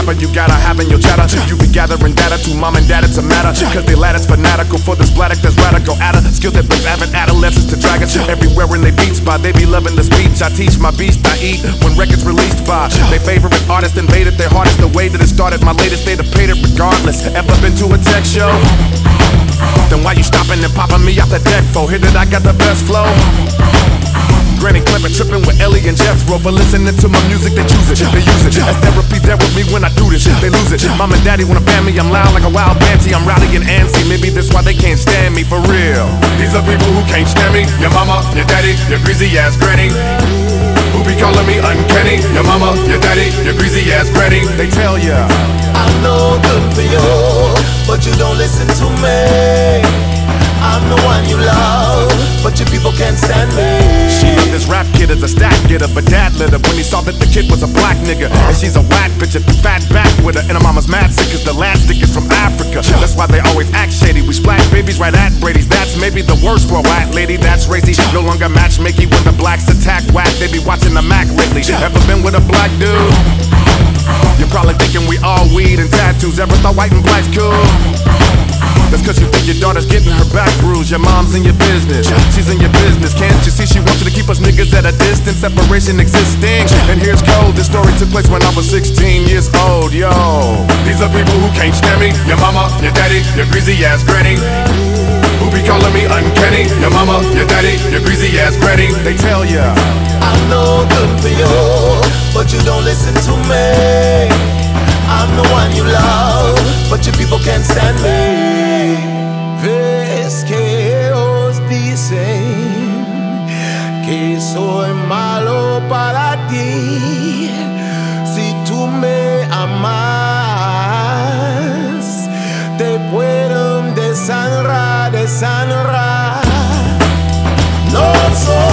whatever you gotta have in your chatter. You be gathering data to mom and dad, it's a matter. Cause they lattice fanatical for this bladdock that's radical. At a skill that brings avid adolescents to dragons. Everywhere in they beats by, they be loving the speech. I teach my beast, I eat when records released by they favorite artist invaded their heart is the way that it started. My latest state of paid it regardless. Ever been to a tech show? Then why you stopping and popping me off the deck for? Hit it, I got the best flow. Granny clamping, tripping with Ellie and Jethro for listening to my music. They choose it, they use it as therapy. There with me when I do this, they lose it. Mom and daddy wanna ban me, I'm loud like a wild banshee. I'm rowdy and antsy, maybe that's why they can't stand me for real. These are people who can't stand me. Your mama, your daddy, your greasy ass granny, who be calling me uncanny. Your mama, your daddy, your greasy ass granny. They tell ya I'm no good for you, but you don't listen to me. I'm the one you love, but your people can't stand me. She loved this rap kid as a stat getter, but dad lit her when he saw that the kid was a black nigga. And she's a whack bitch at the fat back with her. And her mama's mad sick cause the last stick is from Africa. That's why they always act shady. We splash babies right at Brady's. That's maybe the worst for a white lady. That's racy. No longer matchmaking when the blacks attack whack. They be watching the Mac lately. Ever been with a black dude? You're probably thinking we all weed and tattoos. Ever thought white and black's cool? That's cause you think your daughter's getting her back bruised. Your mom's in your business, she's in your business. Can't you see she wants you to keep us niggas at a distance? Separation existing. And here's cold, this story took place when I was 16 years old, yo. These are people who can't stand me. Your mama, your daddy, your greasy ass granny, who be calling me uncanny. Your mama, your daddy, your greasy ass granny. They tell ya I'm no good for you, but you don't listen to me. I'm the one you love, but your people can't stand me. Ves que os dicen que soy malo para ti. Si tú me amas, te pueden deshonrar, deshonrar. No soy